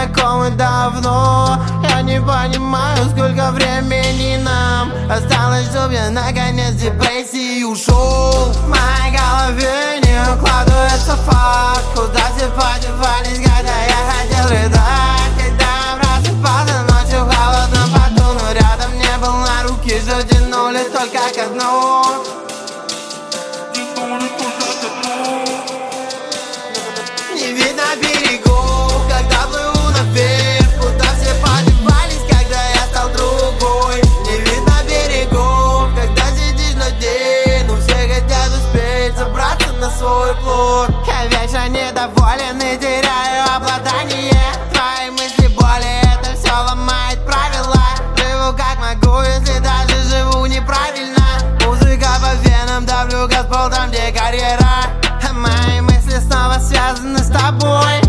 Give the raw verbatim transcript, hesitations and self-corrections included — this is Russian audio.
знакомы давно. Я не понимаю, сколько времени нам осталось, чтоб я наконец в депрессии ушел. В моей голове не укладывается факт, куда все подевались, когда я хотел рыдать. Когда я просыпался ночью в холодном поту, но рядом не был, на руки же тянули только ко дну. Не видно берегов, когда плыву наверх, куда все подевались, когда я стал другой. Не видно берегов, когда сидишь на день, но все хотят успеть забраться на свой плод. Я вечно недоволен и теряю обладание. Твои мысли, боли, это все ломает правила. Живу как могу, если даже живу неправильно. Музыка по венам, давлю газ пол там, где карьера. Мои мысли снова связаны с тобой.